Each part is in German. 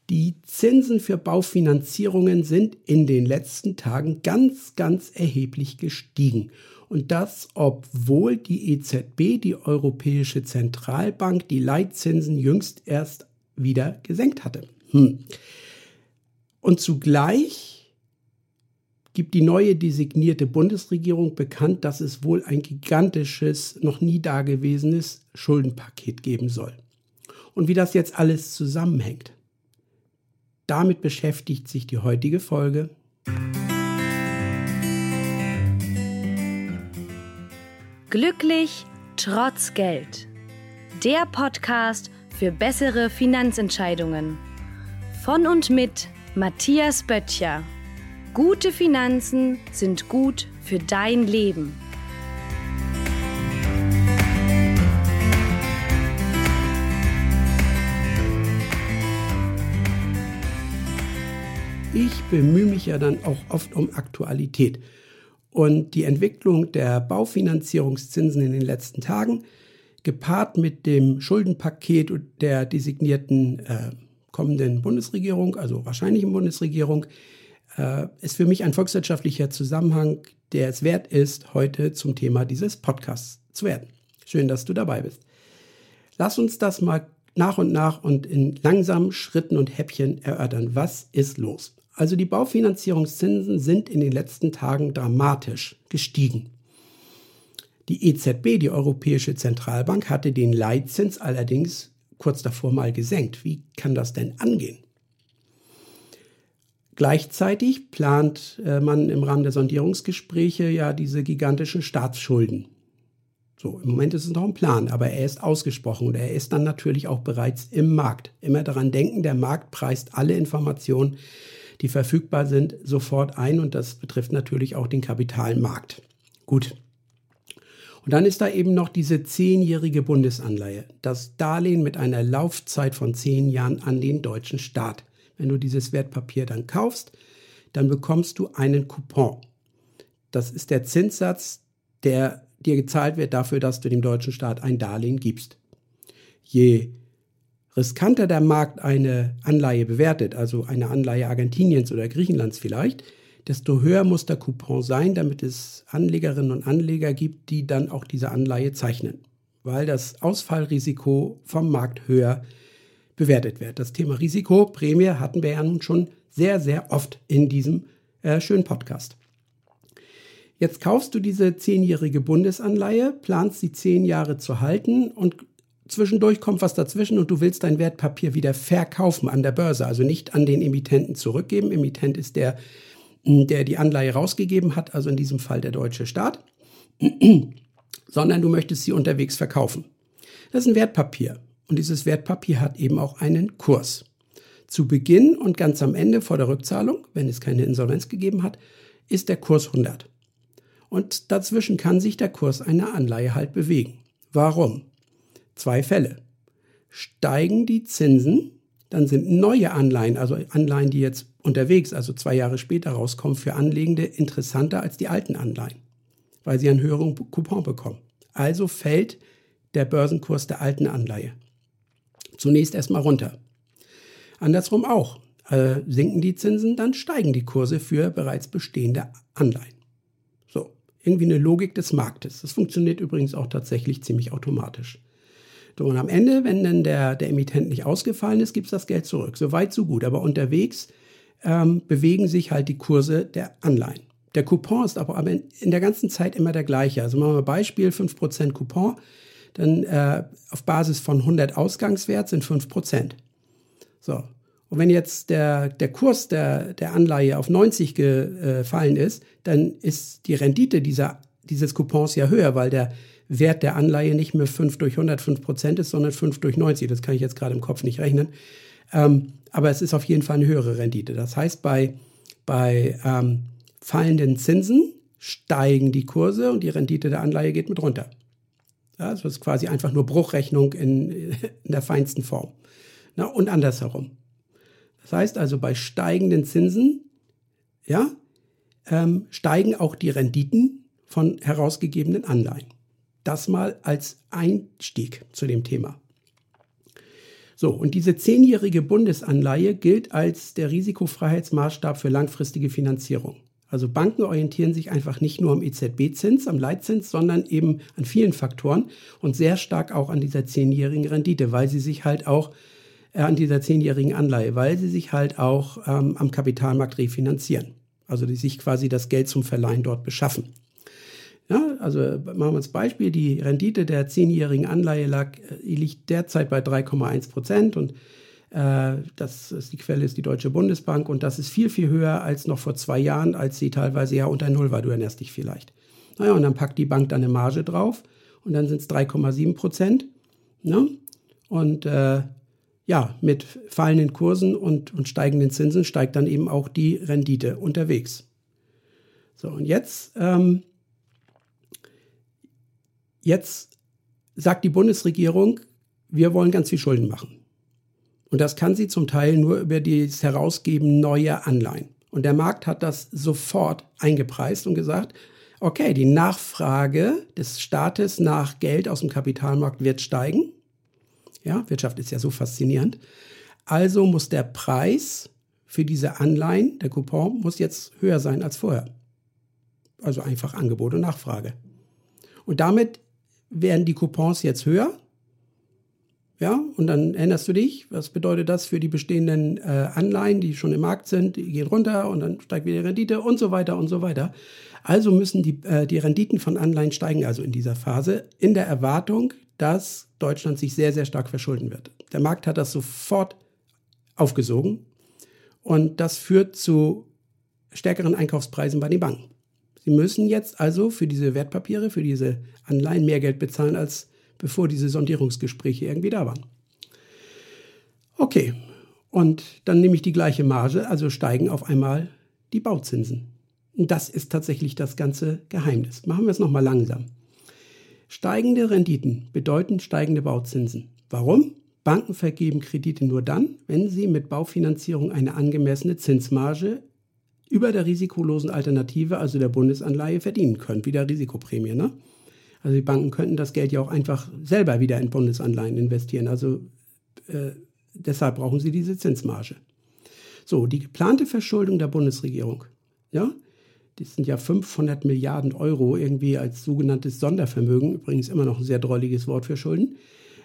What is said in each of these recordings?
Die Zinsen für Baufinanzierungen sind in den letzten Tagen ganz, ganz erheblich gestiegen. Und das, obwohl die EZB, die Europäische Zentralbank, die Leitzinsen jüngst erst wieder gesenkt hatte. Und zugleich gibt die neue designierte Bundesregierung bekannt, dass es wohl ein gigantisches, noch nie dagewesenes Schuldenpaket geben soll. Und wie das jetzt alles zusammenhängt, damit beschäftigt sich die heutige Folge. Glücklich trotz Geld. Der Podcast für bessere Finanzentscheidungen. Von und mit Matthias Böttcher. Gute Finanzen sind gut für dein Leben. Ich bemühe mich ja dann auch oft um Aktualität. Und die Entwicklung der Baufinanzierungszinsen in den letzten Tagen, gepaart mit dem Schuldenpaket der designierten kommenden Bundesregierung, also wahrscheinlichen Bundesregierung, ist für mich ein volkswirtschaftlicher Zusammenhang, der es wert ist, heute zum Thema dieses Podcasts zu werden. Schön, dass du dabei bist. Lass uns das mal nach und nach und in langsamen Schritten und Häppchen erörtern. Was ist los? Also die Baufinanzierungszinsen sind in den letzten Tagen dramatisch gestiegen. Die EZB, die Europäische Zentralbank, hatte den Leitzins allerdings kurz davor mal gesenkt. Wie kann das denn angehen? Gleichzeitig plant man im Rahmen der Sondierungsgespräche ja diese gigantischen Staatsschulden. So, im Moment ist es noch ein Plan, aber er ist ausgesprochen und er ist dann natürlich auch bereits im Markt. Immer daran denken, der Markt preist alle Informationen, die verfügbar sind, sofort ein und das betrifft natürlich auch den Kapitalmarkt. Gut. Und dann ist da eben noch diese 10-jährige Bundesanleihe, das Darlehen mit einer Laufzeit von 10 Jahren an den deutschen Staat. Wenn du dieses Wertpapier dann kaufst, dann bekommst du einen Coupon. Das ist der Zinssatz, der dir gezahlt wird dafür, dass du dem deutschen Staat ein Darlehen gibst. Je riskanter der Markt eine Anleihe bewertet, also eine Anleihe Argentiniens oder Griechenlands vielleicht, desto höher muss der Coupon sein, damit es Anlegerinnen und Anleger gibt, die dann auch diese Anleihe zeichnen, weil das Ausfallrisiko vom Markt höher bewertet wird. Das Thema Risiko, Prämie hatten wir ja nun schon sehr, sehr oft in diesem schönen Podcast. Jetzt kaufst du diese 10-jährige Bundesanleihe, planst sie 10 Jahre zu halten und zwischendurch kommt was dazwischen und du willst dein Wertpapier wieder verkaufen an der Börse, also nicht an den Emittenten zurückgeben. Emittent ist der die Anleihe rausgegeben hat, also in diesem Fall der deutsche Staat, sondern du möchtest sie unterwegs verkaufen. Das ist ein Wertpapier und dieses Wertpapier hat eben auch einen Kurs. Zu Beginn und ganz am Ende vor der Rückzahlung, wenn es keine Insolvenz gegeben hat, ist der Kurs 100. Und dazwischen kann sich der Kurs einer Anleihe halt bewegen. Warum? 2 Fälle. Steigen die Zinsen, dann sind neue Anleihen, also Anleihen, die jetzt unterwegs, also 2 Jahre später rauskommen, für Anlegende interessanter als die alten Anleihen, weil sie einen höheren Coupon bekommen. Also fällt der Börsenkurs der alten Anleihe zunächst erstmal runter. Andersrum auch. Sinken die Zinsen, dann steigen die Kurse für bereits bestehende Anleihen. So, irgendwie eine Logik des Marktes. Das funktioniert übrigens auch tatsächlich ziemlich automatisch. So, und am Ende, wenn dann der Emittent nicht ausgefallen ist, gibt es das Geld zurück. So weit, so gut. Aber unterwegs bewegen sich halt die Kurse der Anleihen. Der Coupon ist aber in der ganzen Zeit immer der gleiche. Also machen wir ein Beispiel, 5% Coupon, dann auf Basis von 100 Ausgangswert sind 5%. So, und wenn jetzt der Kurs der Anleihe auf 90 gefallen ist, dann ist die Rendite dieses Coupons ja höher, weil der Wert der Anleihe nicht mehr 5 durch 100 5% ist, sondern 5 durch 90. Das kann ich jetzt gerade im Kopf nicht rechnen. Aber es ist auf jeden Fall eine höhere Rendite. Das heißt, bei fallenden Zinsen steigen die Kurse und die Rendite der Anleihe geht mit runter. Ja, das ist quasi einfach nur Bruchrechnung in der feinsten Form. Na, und andersherum. Das heißt also, bei steigenden Zinsen steigen auch die Renditen von herausgegebenen Anleihen. Das mal als Einstieg zu dem Thema. So, und diese 10-jährige Bundesanleihe gilt als der Risikofreiheitsmaßstab für langfristige Finanzierung. Also Banken orientieren sich einfach nicht nur am EZB-Zins, am Leitzins, sondern eben an vielen Faktoren und sehr stark auch an dieser 10-jährigen Rendite, weil sie sich halt auch an dieser 10-jährigen Anleihe, weil sie sich halt auch am Kapitalmarkt refinanzieren. Also die sich quasi das Geld zum Verleihen dort beschaffen. Ja, also machen wir uns Beispiel, die Rendite der 10-jährigen Anleihe liegt derzeit bei 3,1% und die Quelle ist die Deutsche Bundesbank und das ist viel, viel höher als noch vor 2 Jahren, als sie teilweise ja unter Null war, du erinnerst dich vielleicht. Naja, und dann packt die Bank dann eine Marge drauf und dann sind es 3,7%. Ne? Und mit fallenden Kursen und steigenden Zinsen steigt dann eben auch die Rendite unterwegs. So, und jetzt sagt die Bundesregierung, wir wollen ganz viel Schulden machen. Und das kann sie zum Teil nur über das Herausgeben neuer Anleihen. Und der Markt hat das sofort eingepreist und gesagt, okay, die Nachfrage des Staates nach Geld aus dem Kapitalmarkt wird steigen. Ja, Wirtschaft ist ja so faszinierend. Also muss der Preis für diese Anleihen, der Coupon, muss jetzt höher sein als vorher. Also einfach Angebot und Nachfrage. Und damit werden die Coupons jetzt höher. Ja, und dann erinnerst du dich, was bedeutet das für die bestehenden Anleihen, die schon im Markt sind, die gehen runter und dann steigt wieder die Rendite und so weiter und so weiter. Also müssen die Renditen von Anleihen steigen, also in dieser Phase, in der Erwartung, dass Deutschland sich sehr, sehr stark verschulden wird. Der Markt hat das sofort aufgesogen und das führt zu stärkeren Einkaufspreisen bei den Banken. Sie müssen jetzt also für diese Wertpapiere, für diese Anleihen mehr Geld bezahlen, als bevor diese Sondierungsgespräche irgendwie da waren. Okay, und dann nehme ich die gleiche Marge, also steigen auf einmal die Bauzinsen. Und das ist tatsächlich das ganze Geheimnis. Machen wir es nochmal langsam. Steigende Renditen bedeuten steigende Bauzinsen. Warum? Banken vergeben Kredite nur dann, wenn sie mit Baufinanzierung eine angemessene Zinsmarge über der risikolosen Alternative, also der Bundesanleihe, verdienen können, wie der Risikoprämie. Ne? Also die Banken könnten das Geld ja auch einfach selber wieder in Bundesanleihen investieren. Also deshalb brauchen sie diese Zinsmarge. So, die geplante Verschuldung der Bundesregierung, ja, das sind ja 500 Milliarden Euro irgendwie als sogenanntes Sondervermögen, übrigens immer noch ein sehr drolliges Wort für Schulden.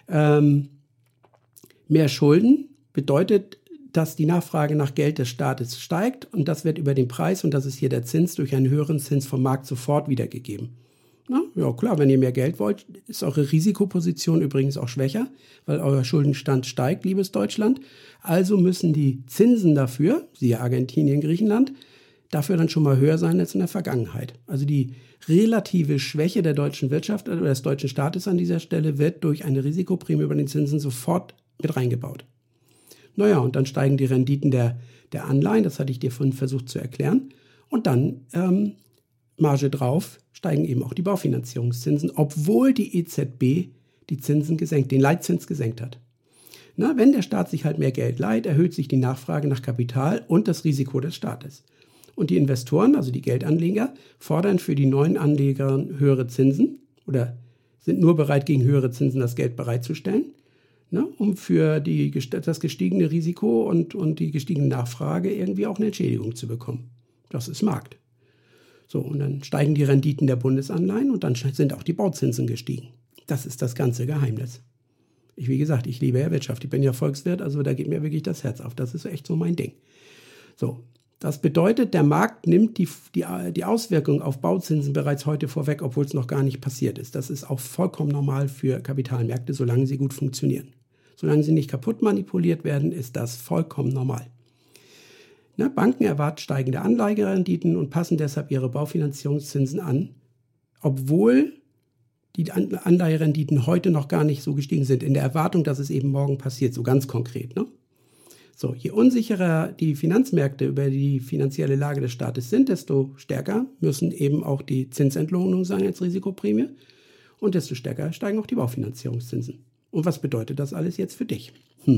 Mehr Schulden bedeutet, dass die Nachfrage nach Geld des Staates steigt und das wird über den Preis, und das ist hier der Zins, durch einen höheren Zins vom Markt sofort wiedergegeben. Na, ja klar, wenn ihr mehr Geld wollt, ist eure Risikoposition übrigens auch schwächer, weil euer Schuldenstand steigt, liebes Deutschland. Also müssen die Zinsen dafür, siehe Argentinien, Griechenland, dafür dann schon mal höher sein als in der Vergangenheit. Also die relative Schwäche der deutschen Wirtschaft oder des deutschen Staates an dieser Stelle wird durch eine Risikoprämie über den Zinsen sofort mit reingebaut. Naja, und dann steigen die Renditen der Anleihen, das hatte ich dir vorhin versucht zu erklären, und dann Marge drauf, steigen eben auch die Baufinanzierungszinsen, obwohl die EZB die Zinsen den Leitzins gesenkt hat. Na, wenn der Staat sich halt mehr Geld leiht, erhöht sich die Nachfrage nach Kapital und das Risiko des Staates. Und die Investoren, also die Geldanleger, fordern für die neuen Anleger höhere Zinsen oder sind nur bereit, gegen höhere Zinsen das Geld bereitzustellen, ne, um für das gestiegene Risiko und die gestiegene Nachfrage irgendwie auch eine Entschädigung zu bekommen. Das ist Markt. So, und dann steigen die Renditen der Bundesanleihen und dann sind auch die Bauzinsen gestiegen. Das ist das ganze Geheimnis. Wie gesagt, ich liebe ja Wirtschaft, ich bin ja Volkswirt, also da geht mir wirklich das Herz auf. Das ist echt so mein Ding. So, das bedeutet, der Markt nimmt die Auswirkungen auf Bauzinsen bereits heute vorweg, obwohl es noch gar nicht passiert ist. Das ist auch vollkommen normal für Kapitalmärkte, solange sie gut funktionieren. Solange sie nicht kaputt manipuliert werden, ist das vollkommen normal. Ne, Banken erwarten steigende Anleiherenditen und passen deshalb ihre Baufinanzierungszinsen an, obwohl die Anleiherenditen heute noch gar nicht so gestiegen sind, in der Erwartung, dass es eben morgen passiert, so ganz konkret. Ne? So, je unsicherer die Finanzmärkte über die finanzielle Lage des Staates sind, desto stärker müssen eben auch die Zinsentlohnungen sein als Risikoprämie und desto stärker steigen auch die Baufinanzierungszinsen. Und was bedeutet das alles jetzt für dich?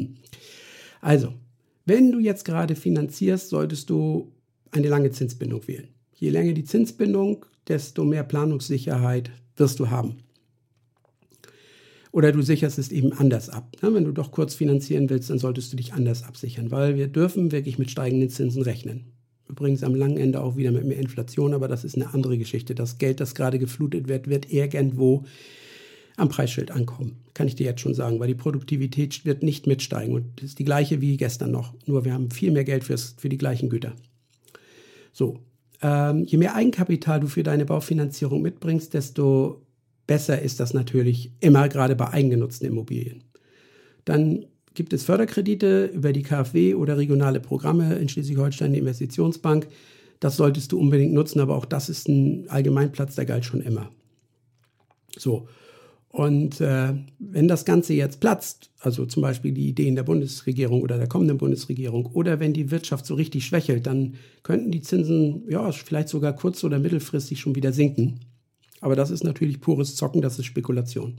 Also, wenn du jetzt gerade finanzierst, solltest du eine lange Zinsbindung wählen. Je länger die Zinsbindung, desto mehr Planungssicherheit wirst du haben. Oder du sicherst es eben anders ab. Ja, wenn du doch kurz finanzieren willst, dann solltest du dich anders absichern, weil wir dürfen wirklich mit steigenden Zinsen rechnen. Übrigens am langen Ende auch wieder mit mehr Inflation, aber das ist eine andere Geschichte. Das Geld, das gerade geflutet wird, wird irgendwo am Preisschild ankommen. Kann ich dir jetzt schon sagen, weil die Produktivität wird nicht mitsteigen. Und das ist die gleiche wie gestern noch. Nur wir haben viel mehr Geld für die gleichen Güter. So, je mehr Eigenkapital du für deine Baufinanzierung mitbringst, desto besser ist das natürlich immer, gerade bei eigengenutzten Immobilien. Dann gibt es Förderkredite über die KfW oder regionale Programme in Schleswig-Holstein, die Investitionsbank. Das solltest du unbedingt nutzen, aber auch das ist ein Allgemeinplatz, der galt schon immer. So, und wenn das Ganze jetzt platzt, also zum Beispiel die Ideen der Bundesregierung oder der kommenden Bundesregierung, oder wenn die Wirtschaft so richtig schwächelt, dann könnten die Zinsen ja vielleicht sogar kurz- oder mittelfristig schon wieder sinken. Aber das ist natürlich pures Zocken, das ist Spekulation.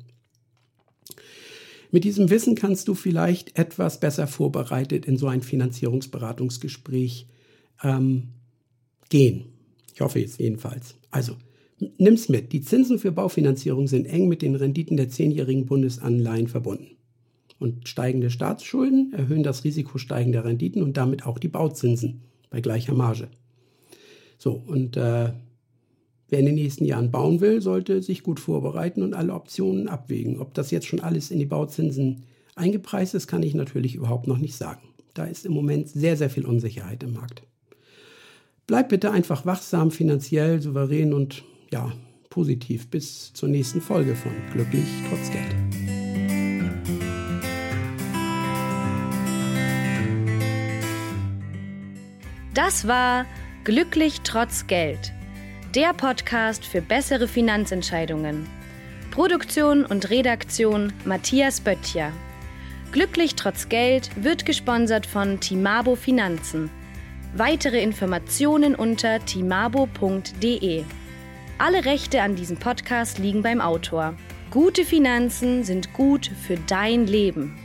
Mit diesem Wissen kannst du vielleicht etwas besser vorbereitet in so ein Finanzierungsberatungsgespräch gehen. Ich hoffe jetzt jedenfalls. Also, nimm's mit. Die Zinsen für Baufinanzierung sind eng mit den Renditen der 10-jährigen Bundesanleihen verbunden. Und steigende Staatsschulden erhöhen das Risiko steigender Renditen und damit auch die Bauzinsen bei gleicher Marge. So, und wer in den nächsten Jahren bauen will, sollte sich gut vorbereiten und alle Optionen abwägen. Ob das jetzt schon alles in die Bauzinsen eingepreist ist, kann ich natürlich überhaupt noch nicht sagen. Da ist im Moment sehr, sehr viel Unsicherheit im Markt. Bleib bitte einfach wachsam, finanziell, souverän und ja, positiv. Bis zur nächsten Folge von Glücklich trotz Geld. Das war Glücklich trotz Geld. Der Podcast für bessere Finanzentscheidungen. Produktion und Redaktion Matthias Böttcher. Glücklich trotz Geld wird gesponsert von Timabo Finanzen. Weitere Informationen unter timabo.de. Alle Rechte an diesem Podcast liegen beim Autor. Gute Finanzen sind gut für dein Leben.